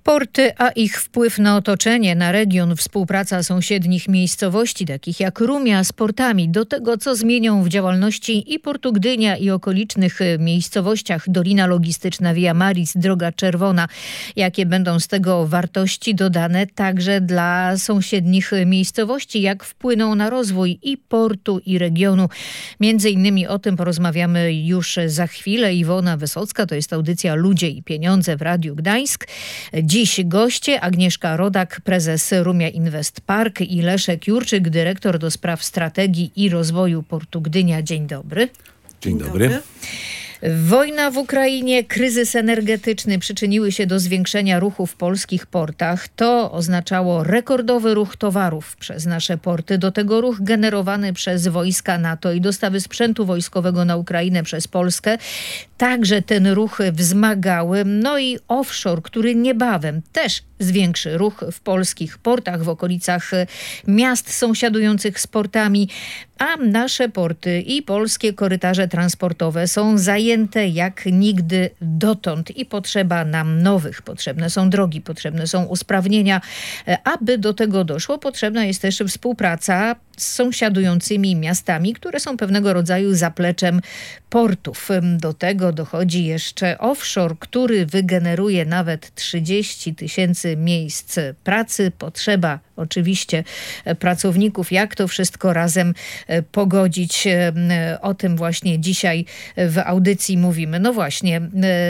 Porty, a ich wpływ na otoczenie, na region, współpraca sąsiednich miejscowości, takich jak Rumia, z portami, do tego, co zmienią w działalności i Portu Gdynia, i okolicznych miejscowościach, Dolina Logistyczna, Via Maris, Droga Czerwona. Jakie będą z tego wartości dodane także dla sąsiednich miejscowości, jak wpłyną na rozwój i portu, i regionu. Między innymi o tym porozmawiamy już za chwilę. Iwona Wysocka, to jest audycja Ludzie i Pieniądze w Radiu Gdańsk. Dziś goście: Agnieszka Rodak, prezes Rumia Invest Park, i Leszek Jurczyk, dyrektor do spraw strategii i rozwoju Portu Gdynia. Dzień dobry. Dzień dobry. Wojna w Ukrainie, kryzys energetyczny przyczyniły się do zwiększenia ruchu w polskich portach. To oznaczało rekordowy ruch towarów przez nasze porty. Do tego ruch generowany przez wojska NATO i dostawy sprzętu wojskowego na Ukrainę przez Polskę. Także ten ruch wzmagały. No i offshore, który niebawem też zwiększy ruch w polskich portach, w okolicach miast sąsiadujących z portami. A nasze porty i polskie korytarze transportowe są zajęte jak nigdy dotąd i potrzeba nam nowych. Potrzebne są drogi, potrzebne są usprawnienia. Aby do tego doszło, potrzebna jest też współpraca z sąsiadującymi miastami, które są pewnego rodzaju zapleczem portów. Do tego dochodzi jeszcze offshore, który wygeneruje nawet 30 000 miejsc pracy. Potrzeba oczywiście pracowników. Jak to wszystko razem pogodzić? O tym właśnie dzisiaj w audycji mówimy. No właśnie,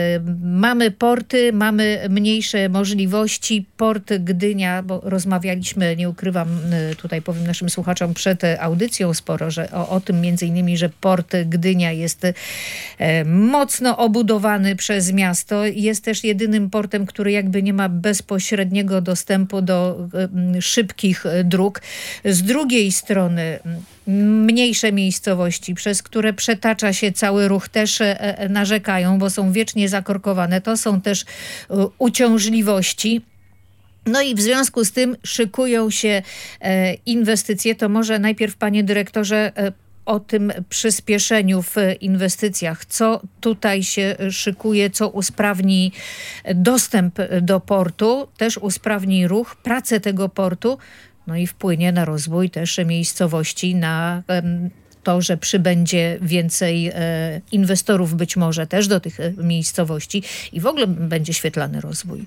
mamy porty, mamy mniejsze możliwości. Port Gdynia, bo rozmawialiśmy, nie ukrywam, tutaj powiem naszym słuchaczom przed audycją sporo, że o tym między innymi, że Port Gdynia jest mocno obudowany przez miasto. Jest też jedynym portem, który jakby nie ma bezpośredniego dostępu do szybkich dróg. Z drugiej strony mniejsze miejscowości, przez które przetacza się cały ruch, też narzekają, bo są wiecznie zakorkowane. To są też uciążliwości. No i w związku z tym szykują się inwestycje. To może najpierw, panie dyrektorze, o tym przyspieszeniu w inwestycjach. Co tutaj się szykuje, co usprawni dostęp do portu, też usprawni ruch, pracę tego portu, no i wpłynie na rozwój też miejscowości, na to, że przybędzie więcej inwestorów być może też do tych miejscowości i w ogóle będzie świetlany rozwój.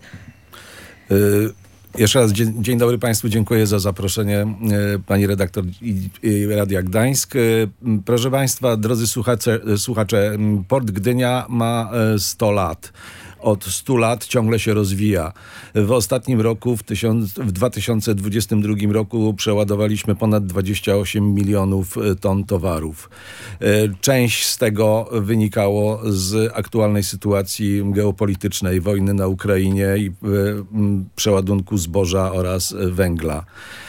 Jeszcze raz dzień dobry Państwu, dziękuję za zaproszenie pani redaktor i Radia Gdańsk. Proszę Państwa, drodzy słuchacze, Port Gdynia ma 100 lat. Od 100 lat ciągle się rozwija. W ostatnim roku, w 2022 roku przeładowaliśmy ponad 28 milionów ton towarów. Część z tego wynikało z aktualnej sytuacji geopolitycznej, wojny na Ukrainie i przeładunku zboża oraz węgla.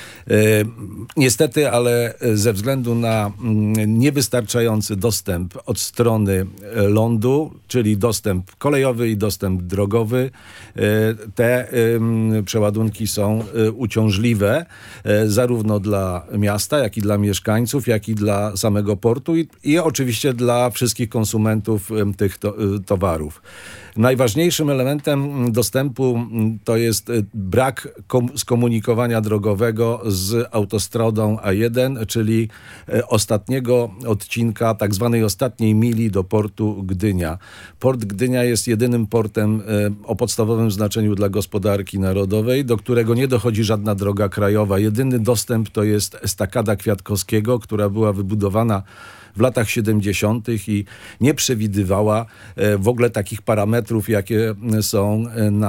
Niestety, ale ze względu na niewystarczający dostęp od strony lądu, czyli dostęp kolejowy i dostęp drogowy, te przeładunki są uciążliwe zarówno dla miasta, jak i dla mieszkańców, jak i dla samego portu i oczywiście dla wszystkich konsumentów tych towarów. Najważniejszym elementem dostępu to jest brak skomunikowania drogowego z autostradą A1, czyli ostatniego odcinka, tak zwanej ostatniej mili do portu Gdynia. Port Gdynia jest jedynym portem o podstawowym znaczeniu dla gospodarki narodowej, do którego nie dochodzi żadna droga krajowa. Jedyny dostęp to jest estakada Kwiatkowskiego, która była wybudowana w latach 70. i nie przewidywała w ogóle takich parametrów, jakie są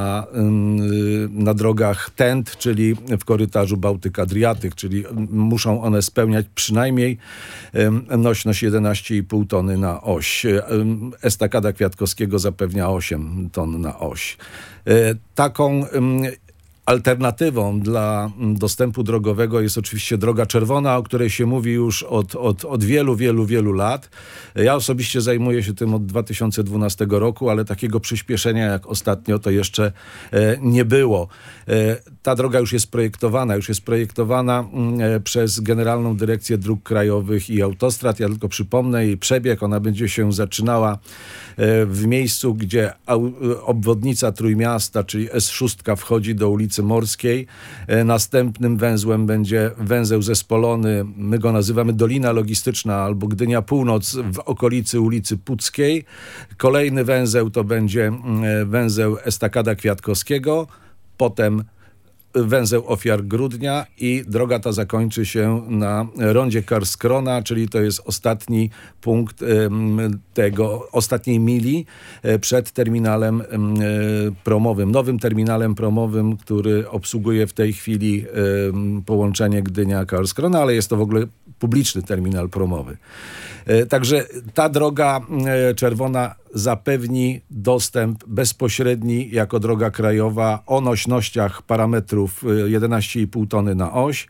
na drogach TENT, czyli w korytarzu Bałtyk-Adriatyk, czyli muszą one spełniać przynajmniej nośność 11,5 tony na oś. Estakada Kwiatkowskiego zapewnia 8 ton na oś. Alternatywą dla dostępu drogowego jest oczywiście droga czerwona, o której się mówi już od wielu, wielu, wielu lat. Ja osobiście zajmuję się tym od 2012 roku, ale takiego przyspieszenia jak ostatnio to jeszcze nie było. Ta droga już jest projektowana przez Generalną Dyrekcję Dróg Krajowych i Autostrad. Ja tylko przypomnę jej przebieg. Ona będzie się zaczynała w miejscu, gdzie obwodnica Trójmiasta, czyli S6 wchodzi do ulicy Morskiej. Następnym węzłem będzie węzeł zespolony, my go nazywamy Dolina Logistyczna albo Gdynia Północ w okolicy ulicy Puckiej. Kolejny węzeł to będzie węzeł Estakada Kwiatkowskiego, potem węzeł Ofiar Grudnia i droga ta zakończy się na rondzie Karskrona, czyli to jest ostatni punkt ostatniej mili przed terminalem promowym, nowym terminalem promowym, który obsługuje w tej chwili połączenie Gdynia-Karskrona, ale jest to w ogóle publiczny terminal promowy. Także ta droga czerwona zapewni dostęp bezpośredni jako droga krajowa o nośnościach parametrów 11,5 tony na oś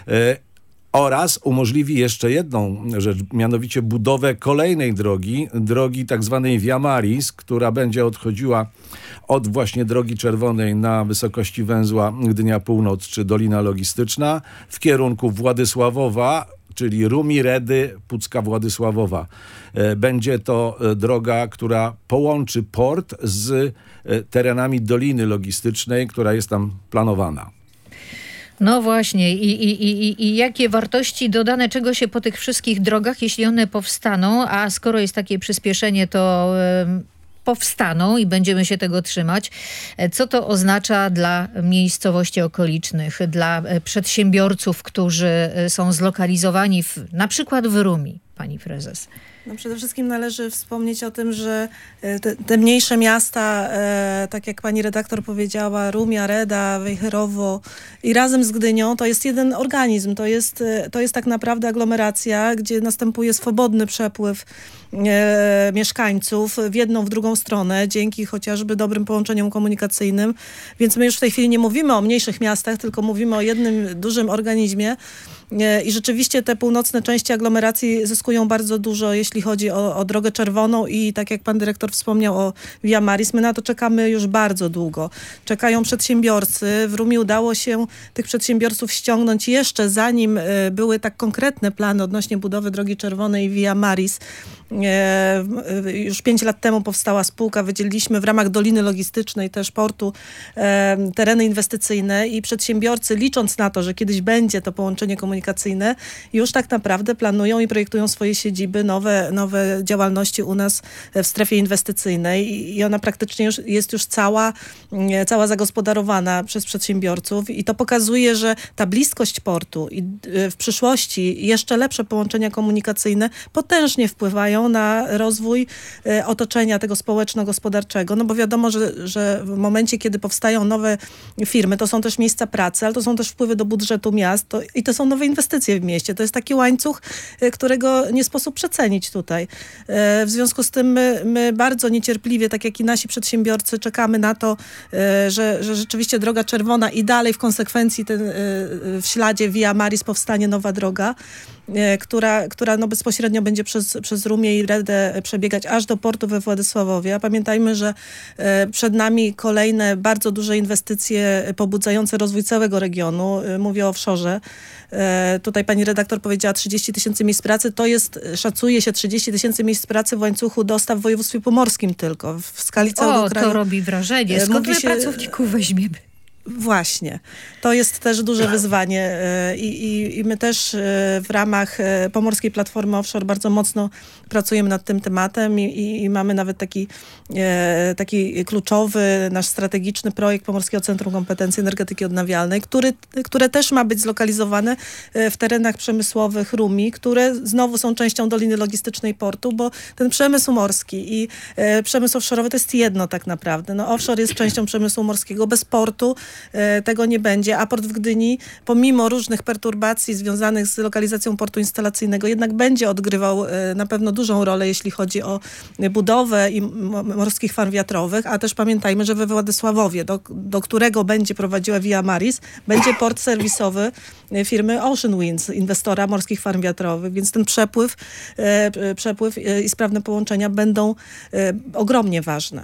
oraz umożliwi jeszcze jedną rzecz, mianowicie budowę kolejnej drogi tak zwanej Via Maris, która będzie odchodziła od właśnie drogi czerwonej na wysokości węzła Gdynia Północ czy Dolina Logistyczna w kierunku Władysławowa, czyli Rumi, Redy, Pucka, Władysławowa. Będzie to droga, która połączy port z terenami Doliny Logistycznej, która jest tam planowana. No właśnie. I jakie wartości dodane, czego się po tych wszystkich drogach, jeśli one powstaną, a skoro jest takie przyspieszenie, to powstaną i będziemy się tego trzymać. Co to oznacza dla miejscowości okolicznych, dla przedsiębiorców, którzy są zlokalizowani na przykład w Rumi, pani prezes? No przede wszystkim należy wspomnieć o tym, że te mniejsze miasta, tak jak pani redaktor powiedziała, Rumia, Reda, Wejherowo i razem z Gdynią, to jest jeden organizm. To jest tak naprawdę aglomeracja, gdzie następuje swobodny przepływ mieszkańców w jedną, w drugą stronę, dzięki chociażby dobrym połączeniom komunikacyjnym. Więc my już w tej chwili nie mówimy o mniejszych miastach, tylko mówimy o jednym dużym organizmie. I rzeczywiście te północne części aglomeracji zyskują bardzo dużo, jeśli chodzi o drogę czerwoną i tak jak pan dyrektor wspomniał o Via Maris, my na to czekamy już bardzo długo. Czekają przedsiębiorcy. W Rumi udało się tych przedsiębiorców ściągnąć jeszcze zanim były tak konkretne plany odnośnie budowy drogi czerwonej i Via Maris. Już 5 lat temu powstała spółka, wydzieliliśmy w ramach Doliny Logistycznej też portu tereny inwestycyjne i przedsiębiorcy, licząc na to, że kiedyś będzie to połączenie komunikacyjne, już tak naprawdę planują i projektują swoje siedziby, nowe działalności u nas w strefie inwestycyjnej i ona praktycznie jest już cała zagospodarowana przez przedsiębiorców i to pokazuje, że ta bliskość portu i w przyszłości jeszcze lepsze połączenia komunikacyjne potężnie wpływają na rozwój otoczenia tego społeczno-gospodarczego, no bo wiadomo, że w momencie, kiedy powstają nowe firmy, to są też miejsca pracy, ale to są też wpływy do budżetu miast i to są nowe inwestycje w mieście. To jest taki łańcuch, którego nie sposób przecenić tutaj. W związku z tym my bardzo niecierpliwie, tak jak i nasi przedsiębiorcy, czekamy na to, że rzeczywiście droga czerwona i dalej w konsekwencji w śladzie Via Maris powstanie nowa droga, która bezpośrednio będzie przez Rumię i Redę przebiegać aż do portu we Władysławowie. A pamiętajmy, że przed nami kolejne bardzo duże inwestycje pobudzające rozwój całego regionu. Mówię o offshore. Tutaj pani redaktor powiedziała 30 000 miejsc pracy. Szacuje się 30 000 miejsc pracy w łańcuchu dostaw w województwie pomorskim tylko. W skali całego kraju. To robi wrażenie. Skąd my pracowników weźmiemy? Właśnie. To jest też duże wyzwanie i my też w ramach Pomorskiej Platformy Offshore bardzo mocno pracujemy nad tym tematem i mamy nawet taki kluczowy, nasz strategiczny projekt Pomorskiego Centrum Kompetencji Energetyki Odnawialnej, które też ma być zlokalizowane w terenach przemysłowych Rumi, które znowu są częścią Doliny Logistycznej portu, bo ten przemysł morski i przemysł offshore'owy to jest jedno tak naprawdę. No, offshore jest częścią przemysłu morskiego. Bez portu tego nie będzie, a port w Gdyni, pomimo różnych perturbacji związanych z lokalizacją portu instalacyjnego, jednak będzie odgrywał na pewno dużą rolę, jeśli chodzi o budowę i morskich farm wiatrowych, a też pamiętajmy, że we Władysławowie, do którego będzie prowadziła Via Maris, będzie port serwisowy firmy Ocean Winds, inwestora morskich farm wiatrowych, więc ten przepływ i sprawne połączenia będą ogromnie ważne.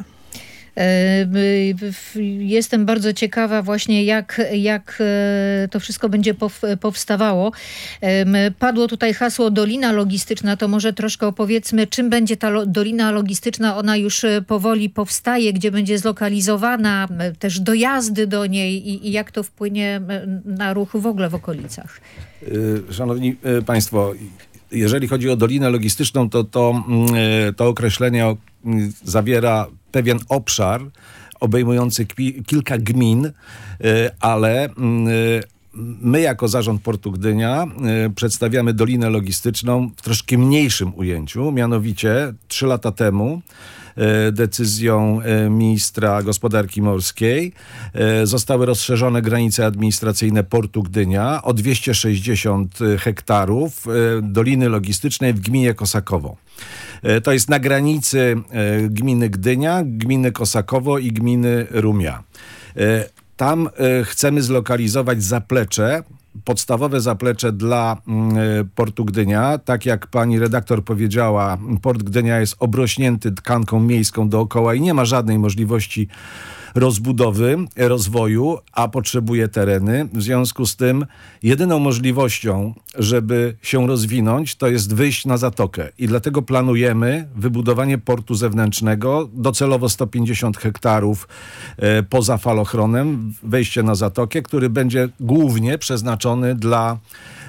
Jestem bardzo ciekawa właśnie, jak to wszystko będzie powstawało. Padło tutaj hasło Dolina Logistyczna, to może troszkę opowiedzmy, czym będzie ta Dolina Logistyczna. Ona już powoli powstaje, gdzie będzie zlokalizowana, też dojazdy do niej i jak to wpłynie na ruch w ogóle w okolicach. Szanowni Państwo, jeżeli chodzi o Dolinę Logistyczną, to określenie zawiera pewien obszar obejmujący kilka gmin, ale my jako Zarząd Portu Gdynia przedstawiamy Dolinę Logistyczną w troszkę mniejszym ujęciu. Mianowicie 3 lata temu decyzją ministra gospodarki morskiej zostały rozszerzone granice administracyjne Portu Gdynia o 260 hektarów Doliny Logistycznej w gminie Kosakowo. To jest na granicy gminy Gdynia, gminy Kosakowo i gminy Rumia. Tam chcemy zlokalizować zaplecze, podstawowe zaplecze dla Portu Gdynia. Tak jak pani redaktor powiedziała, Port Gdynia jest obrośnięty tkanką miejską dookoła i nie ma żadnej możliwości rozbudowy, rozwoju, a potrzebuje tereny. W związku z tym jedyną możliwością, żeby się rozwinąć, to jest wyjść na zatokę. I dlatego planujemy wybudowanie portu zewnętrznego, docelowo 150 hektarów poza falochronem, wejście na zatokę, który będzie głównie przeznaczony dla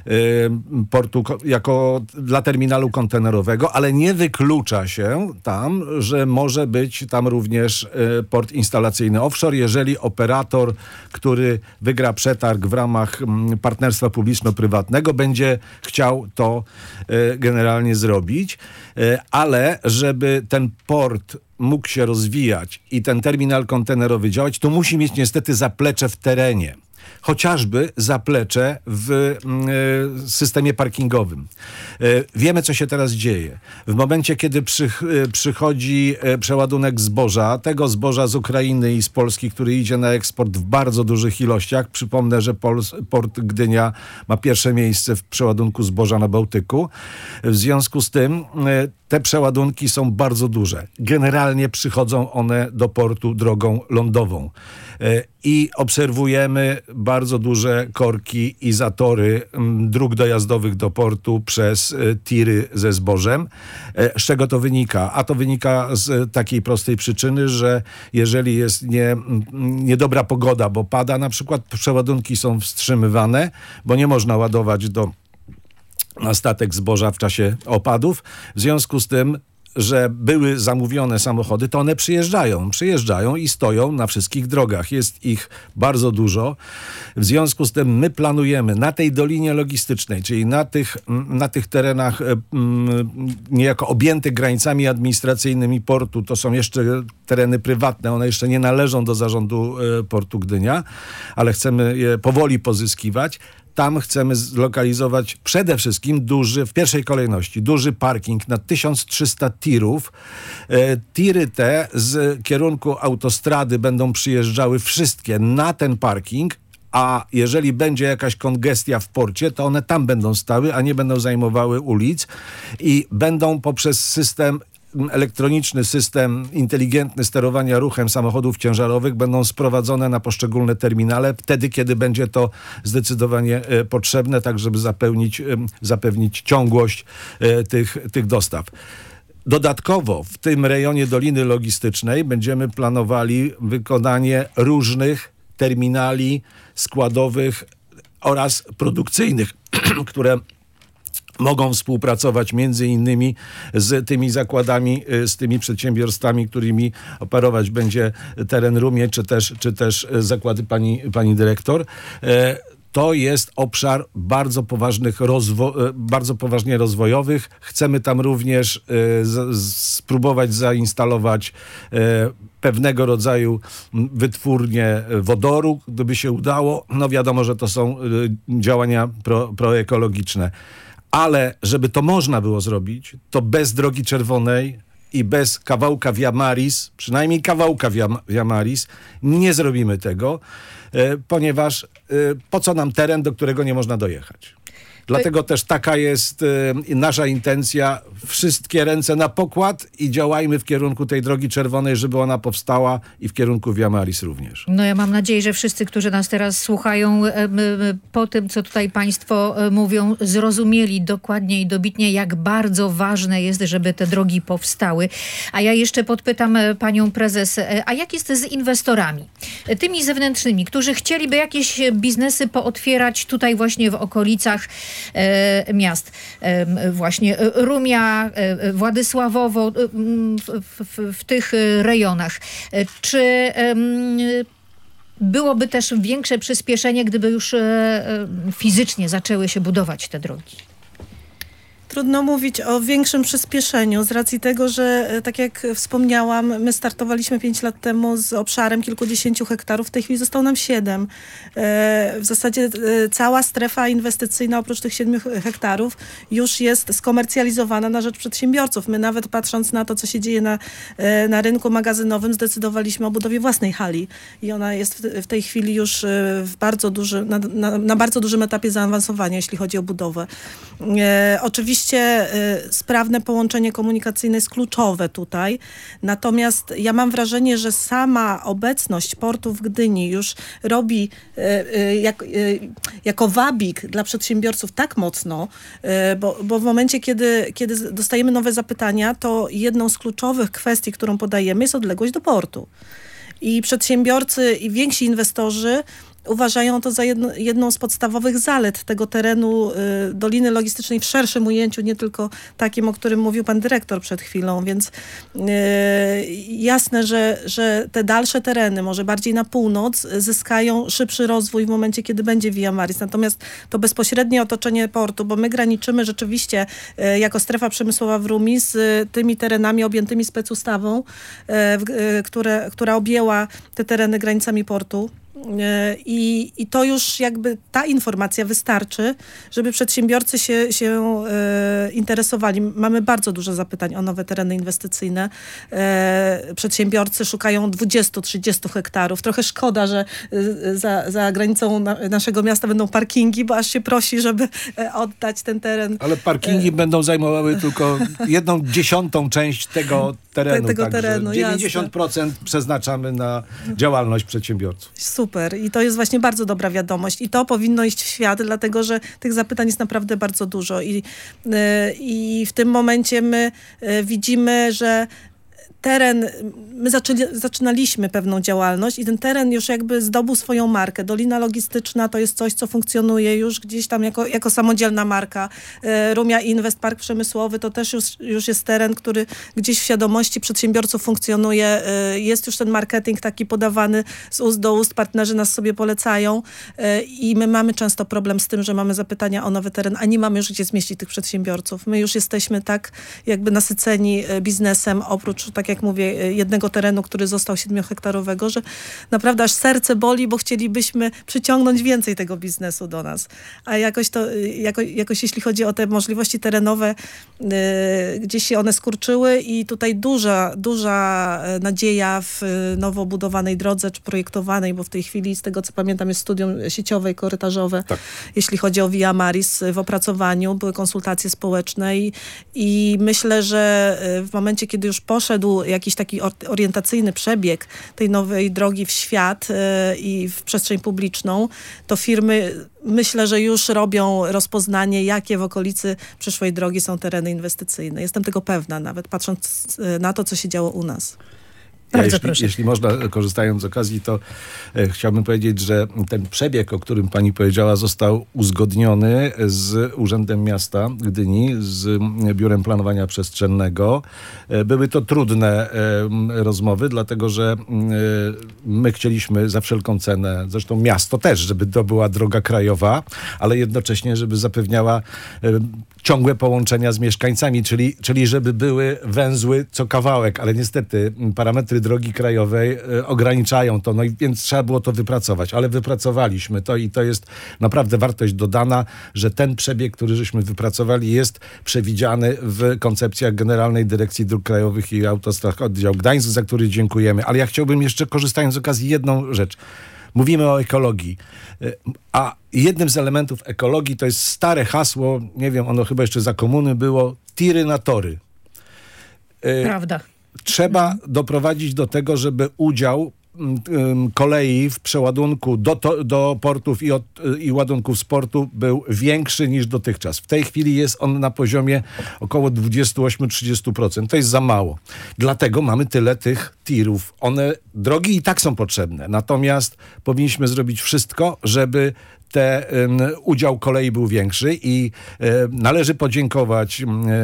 portu dla terminalu kontenerowego, ale nie wyklucza się tam, że może być tam również port instalacyjny offshore, jeżeli operator, który wygra przetarg w ramach partnerstwa publiczno-prywatnego, będzie chciał to generalnie zrobić, ale żeby ten port mógł się rozwijać i ten terminal kontenerowy działać, to musi mieć niestety zaplecze w terenie. Chociażby zaplecze w systemie parkingowym. Wiemy, co się teraz dzieje. W momencie, kiedy przychodzi przeładunek zboża, tego zboża z Ukrainy i z Polski, który idzie na eksport w bardzo dużych ilościach. Przypomnę, że Port Gdynia ma pierwsze miejsce w przeładunku zboża na Bałtyku. W związku z tym te przeładunki są bardzo duże. Generalnie przychodzą one do portu drogą lądową. I obserwujemy bardzo duże korki i zatory dróg dojazdowych do portu przez tiry ze zbożem. Z czego to wynika? A to wynika z takiej prostej przyczyny, że jeżeli jest niedobra pogoda, bo pada na przykład, przeładunki są wstrzymywane, bo nie można ładować na statek zboża w czasie opadów. W związku z tym, że były zamówione samochody, to one przyjeżdżają i stoją na wszystkich drogach. Jest ich bardzo dużo. W związku z tym my planujemy na tej dolinie logistycznej, czyli na tych terenach niejako objętych granicami administracyjnymi portu, to są jeszcze tereny prywatne, one jeszcze nie należą do Zarządu Portu Gdynia, ale chcemy je powoli pozyskiwać. Tam chcemy zlokalizować przede wszystkim w pierwszej kolejności duży parking na 1300 tirów. Tiry te z kierunku autostrady będą przyjeżdżały wszystkie na ten parking, a jeżeli będzie jakaś kongestia w porcie, to one tam będą stały, a nie będą zajmowały ulic i będą poprzez elektroniczny system inteligentny sterowania ruchem samochodów ciężarowych będą sprowadzone na poszczególne terminale wtedy, kiedy będzie to zdecydowanie potrzebne, tak żeby zapewnić ciągłość tych dostaw. Dodatkowo w tym rejonie Doliny Logistycznej będziemy planowali wykonanie różnych terminali składowych oraz produkcyjnych, które mogą współpracować między innymi z tymi zakładami, z tymi przedsiębiorstwami, którymi operować będzie teren Rumie, czy też zakłady pani dyrektor. to jest obszar bardzo bardzo poważnie rozwojowych. Chcemy tam również spróbować zainstalować pewnego rodzaju wytwórnię wodoru, gdyby się udało. No wiadomo, że to są działania proekologiczne. Ale żeby to można było zrobić, to bez Drogi Czerwonej i bez kawałka Via Maris, przynajmniej kawałka Via Maris, nie zrobimy tego, ponieważ po co nam teren, do którego nie można dojechać? Dlatego też taka jest nasza intencja. Wszystkie ręce na pokład i działajmy w kierunku tej Drogi Czerwonej, żeby ona powstała i w kierunku Via Maris również. No ja mam nadzieję, że wszyscy, którzy nas teraz słuchają, po tym, co tutaj państwo mówią, zrozumieli dokładnie i dobitnie, jak bardzo ważne jest, żeby te drogi powstały. A ja jeszcze podpytam panią prezes, a jak jest z inwestorami? Tymi zewnętrznymi, którzy chcieliby jakieś biznesy pootwierać tutaj właśnie w okolicach miast. Właśnie Rumia, Władysławowo, w tych rejonach. Czy byłoby też większe przyspieszenie, gdyby już fizycznie zaczęły się budować te drogi? Trudno mówić o większym przyspieszeniu z racji tego, że tak jak wspomniałam, my startowaliśmy 5 lat temu z obszarem kilkudziesięciu hektarów, w tej chwili zostało nam 7. W zasadzie cała strefa inwestycyjna oprócz tych 7 hektarów już jest skomercjalizowana na rzecz przedsiębiorców. My nawet patrząc na to, co się dzieje na rynku magazynowym, zdecydowaliśmy o budowie własnej hali i ona jest w tej chwili już na bardzo dużym etapie zaawansowania, jeśli chodzi o budowę. Oczywiście sprawne połączenie komunikacyjne jest kluczowe tutaj. Natomiast ja mam wrażenie, że sama obecność portu w Gdyni już robi jako wabik dla przedsiębiorców tak mocno, bo w momencie, kiedy dostajemy nowe zapytania, to jedną z kluczowych kwestii, którą podajemy, jest odległość do portu. I przedsiębiorcy i więksi inwestorzy uważają to za jedną z podstawowych zalet tego terenu Doliny Logistycznej w szerszym ujęciu, nie tylko takim, o którym mówił pan dyrektor przed chwilą, więc jasne, że te dalsze tereny, może bardziej na północ, zyskają szybszy rozwój w momencie, kiedy będzie Via Maris. Natomiast to bezpośrednie otoczenie portu, bo my graniczymy rzeczywiście jako strefa przemysłowa w Rumi z tymi terenami objętymi specustawą, która objęła te tereny granicami portu. I to już jakby ta informacja wystarczy, żeby przedsiębiorcy się interesowali. Mamy bardzo dużo zapytań o nowe tereny inwestycyjne. Przedsiębiorcy szukają 20-30 hektarów. Trochę szkoda, że za granicą naszego miasta będą parkingi, bo aż się prosi, żeby oddać ten teren. Ale parkingi będą zajmowały tylko 1/10 część tego terenu. Tego terenu, 90% jasne. Przeznaczamy na działalność przedsiębiorców. Super. I to jest właśnie bardzo dobra wiadomość. I to powinno iść w świat, dlatego że tych zapytań jest naprawdę bardzo dużo. I w tym momencie my widzimy, że teren, my zaczynaliśmy pewną działalność i ten teren już jakby zdobył swoją markę. Dolina Logistyczna to jest coś, co funkcjonuje już gdzieś tam jako samodzielna marka. Rumia Invest, Park Przemysłowy to też już jest teren, który gdzieś w świadomości przedsiębiorców funkcjonuje. Jest już ten marketing taki podawany z ust do ust, partnerzy nas sobie polecają i my mamy często problem z tym, że mamy zapytania o nowy teren, a nie mamy już gdzie zmieścić tych przedsiębiorców. My już jesteśmy tak jakby nasyceni biznesem, oprócz, tak jak mówię, jednego terenu, który został 7-hektarowego, że naprawdę aż serce boli, bo chcielibyśmy przyciągnąć więcej tego biznesu do nas. A jakoś jeśli chodzi o te możliwości terenowe, gdzieś się one skurczyły i tutaj duża nadzieja w nowo budowanej drodze, czy projektowanej, bo w tej chwili, z tego co pamiętam, jest studium sieciowe i korytarzowe, tak. Jeśli chodzi o Via Maris w opracowaniu, były konsultacje społeczne i myślę, że w momencie, kiedy już poszedł jakiś taki orientacyjny przebieg tej nowej drogi w świat i w przestrzeń publiczną, to firmy myślę, że już robią rozpoznanie, jakie w okolicy przyszłej drogi są tereny inwestycyjne. Jestem tego pewna, nawet patrząc na to, co się działo u nas. Bardzo proszę. Jeśli można, korzystając z okazji, to chciałbym powiedzieć, że ten przebieg, o którym pani powiedziała, został uzgodniony z Urzędem Miasta Gdyni, z Biurem Planowania Przestrzennego. Były to trudne rozmowy, dlatego że my chcieliśmy za wszelką cenę, zresztą miasto też, żeby to była droga krajowa, ale jednocześnie, żeby zapewniała ciągłe połączenia z mieszkańcami, czyli żeby były węzły co kawałek, ale niestety parametry drogi krajowej ograniczają to, no i więc trzeba było to wypracować, ale wypracowaliśmy to i to jest naprawdę wartość dodana, że ten przebieg, który żeśmy wypracowali, jest przewidziany w koncepcjach Generalnej Dyrekcji Dróg Krajowych i Autostrad Oddział Gdańsk, za który dziękujemy. Ale ja chciałbym jeszcze, korzystając z okazji, jedną rzecz. Mówimy o ekologii, a jednym z elementów ekologii to jest stare hasło, nie wiem, ono chyba jeszcze za komuny było, tiry na tory. Prawda. Trzeba doprowadzić do tego, żeby udział kolei w przeładunku do portów i ładunków z portu był większy niż dotychczas. W tej chwili jest on na poziomie około 28-30%. To jest za mało. Dlatego mamy tyle tych tirów. Drogi i tak są potrzebne. Natomiast powinniśmy zrobić wszystko, żeby udział kolei był większy i należy podziękować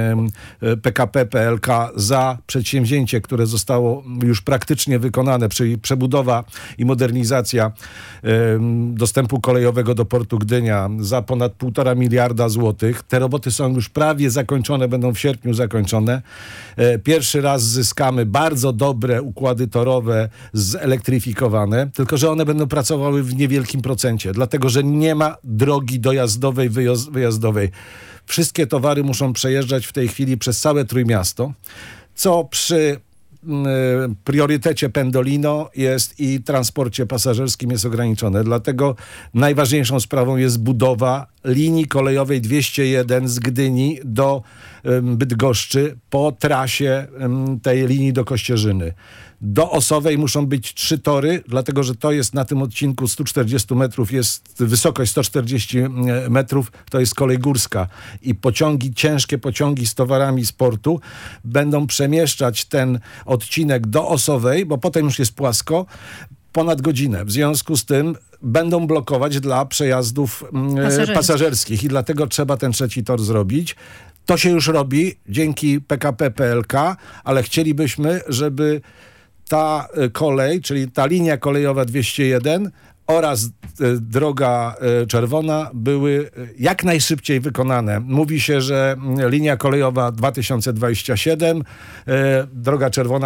PKP PLK za przedsięwzięcie, które zostało już praktycznie wykonane, czyli przebudowa i modernizacja dostępu kolejowego do portu Gdynia za ponad 1,5 miliarda złotych. Te roboty są już prawie zakończone, będą w sierpniu zakończone. Pierwszy raz zyskamy bardzo dobre układy torowe zelektryfikowane, tylko że one będą pracowały w niewielkim procencie, dlatego że nie ma drogi dojazdowej, wyjazdowej. Wszystkie towary muszą przejeżdżać w tej chwili przez całe Trójmiasto, co przy priorytecie Pendolino jest i transporcie pasażerskim jest ograniczone. Dlatego najważniejszą sprawą jest budowa linii kolejowej 201 z Gdyni do Bydgoszczy po trasie tej linii do Kościerzyny. Do Osowej muszą być 3 tory, dlatego że to jest na tym odcinku 140 metrów, jest wysokość 140 metrów, to jest kolej górska i ciężkie pociągi z towarami z portu będą przemieszczać ten odcinek do Osowej, bo potem już jest płasko, ponad godzinę. W związku z tym będą blokować dla przejazdów pasażerskich i dlatego trzeba ten 3. tor zrobić. To się już robi dzięki PKP PLK, ale chcielibyśmy, żeby ta kolej, czyli ta linia kolejowa 201 oraz droga czerwona były jak najszybciej wykonane. Mówi się, że linia kolejowa 2027, droga czerwona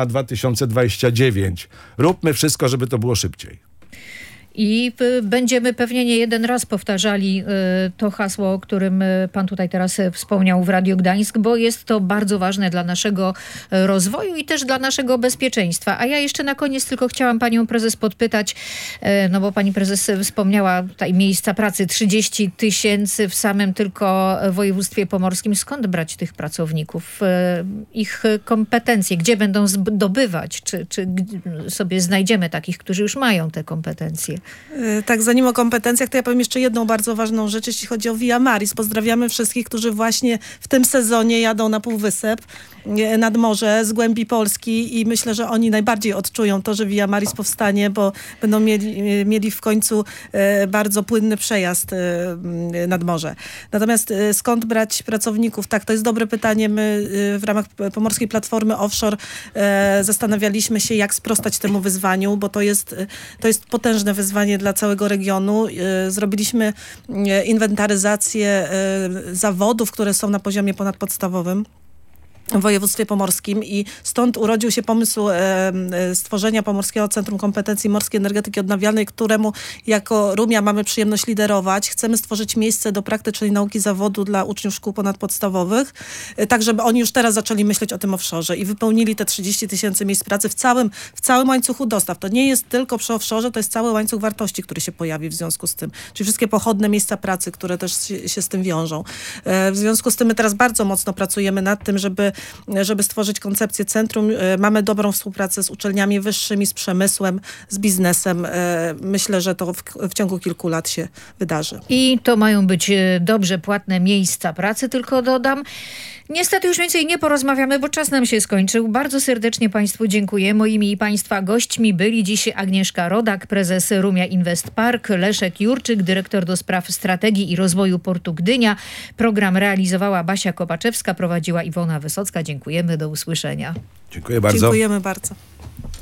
2029. Róbmy wszystko, żeby to było szybciej. I będziemy pewnie nie jeden raz powtarzali to hasło, o którym pan tutaj teraz wspomniał w Radiu Gdańsk, bo jest to bardzo ważne dla naszego rozwoju i też dla naszego bezpieczeństwa. A ja jeszcze na koniec tylko chciałam panią prezes podpytać, no bo pani prezes wspomniała tutaj miejsca pracy, 30 000 w samym tylko województwie pomorskim. Skąd brać tych pracowników? Ich kompetencje, gdzie będą zdobywać? Czy sobie znajdziemy takich, którzy już mają te kompetencje? Tak, zanim o kompetencjach, to ja powiem jeszcze jedną bardzo ważną rzecz, jeśli chodzi o Via Maris. Pozdrawiamy wszystkich, którzy właśnie w tym sezonie jadą na Półwysep, nad morze, z głębi Polski i myślę, że oni najbardziej odczują to, że Via Maris powstanie, bo będą mieli w końcu bardzo płynny przejazd nad morze. Natomiast skąd brać pracowników? Tak, to jest dobre pytanie. My w ramach Pomorskiej Platformy Offshore zastanawialiśmy się, jak sprostać temu wyzwaniu, bo to jest potężne wyzwanie dla całego regionu. Zrobiliśmy inwentaryzację zawodów, które są na poziomie ponadpodstawowym w województwie pomorskim i stąd urodził się pomysł stworzenia Pomorskiego Centrum Kompetencji Morskiej Energetyki Odnawialnej, któremu jako Rumia mamy przyjemność liderować. Chcemy stworzyć miejsce do praktycznej nauki zawodu dla uczniów szkół ponadpodstawowych, tak żeby oni już teraz zaczęli myśleć o tym offshore i wypełnili te 30 000 miejsc pracy w całym łańcuchu dostaw. To nie jest tylko przy offshore, to jest cały łańcuch wartości, który się pojawi w związku z tym. Czyli wszystkie pochodne miejsca pracy, które też się z tym wiążą. W związku z tym my teraz bardzo mocno pracujemy nad tym, żeby żeby stworzyć koncepcję centrum. Mamy dobrą współpracę z uczelniami wyższymi, z przemysłem, z biznesem. Myślę, że to w ciągu kilku lat się wydarzy. I to mają być dobrze płatne miejsca pracy, tylko dodam. Niestety już więcej nie porozmawiamy, bo czas nam się skończył. Bardzo serdecznie Państwu dziękuję. Moimi i Państwa gośćmi byli dziś Agnieszka Rodak, prezes Rumia Invest Park, Leszek Jurczyk, dyrektor do spraw strategii i rozwoju portu Gdynia. Program realizowała Basia Kopaczewska, prowadziła Iwona Wysocka. Dziękujemy, do usłyszenia. Dziękuję bardzo. Dziękujemy bardzo.